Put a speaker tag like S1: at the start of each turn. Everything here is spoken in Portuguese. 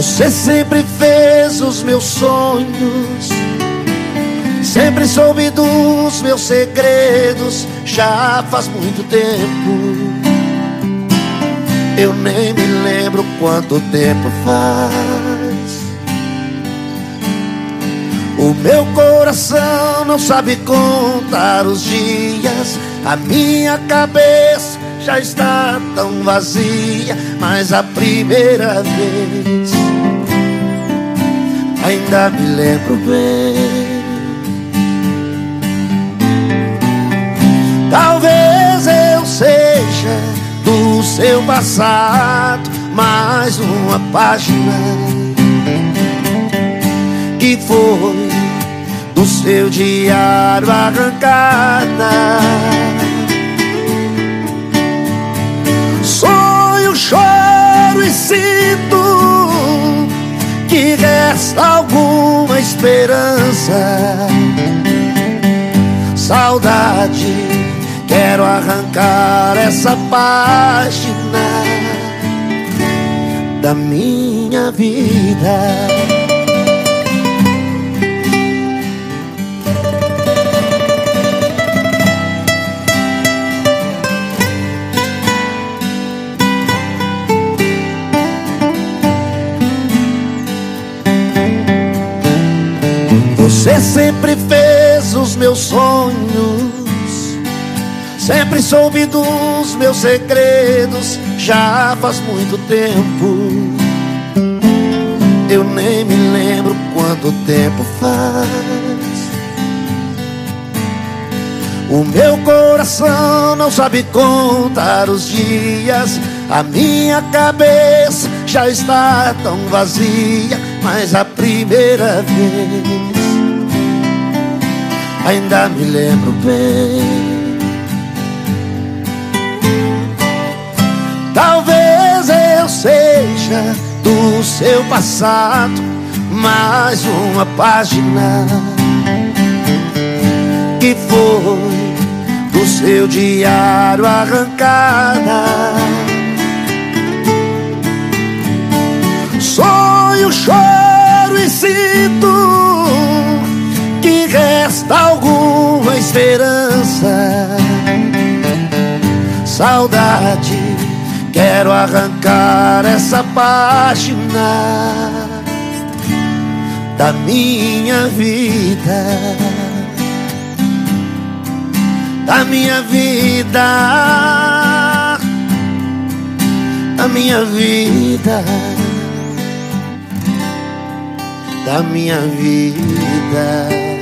S1: Você sempre fez os meus sonhos, sempre soube dos meus segredos. Já faz muito tempo, eu nem me lembro quanto tempo faz. O meu coração não sabe contar os dias, a minha cabeça já está tão vazia. Mas a primeira vez ainda me lembro bem. Talvez eu seja do seu passado mais uma página que foi do seu diário arrancada. Sonho, choro e sinto que resta alguma esperança. Saudade, quero arrancar essa página da minha vida. Você sempre fez os meus sonhos, sempre soube dos meus segredos. Já faz muito tempo, eu nem me lembro quanto tempo faz. O meu coração não sabe contar os dias, a minha cabeça já está tão vazia. Mas a primeira vez ainda me lembro bem. Talvez eu seja do seu passado mais uma página que foi do seu diário arrancada. Sonho, choro e sinto que resta alguma esperança. Saudade, quero arrancar essa página da minha vida, da minha vida, da minha vida, da minha vida.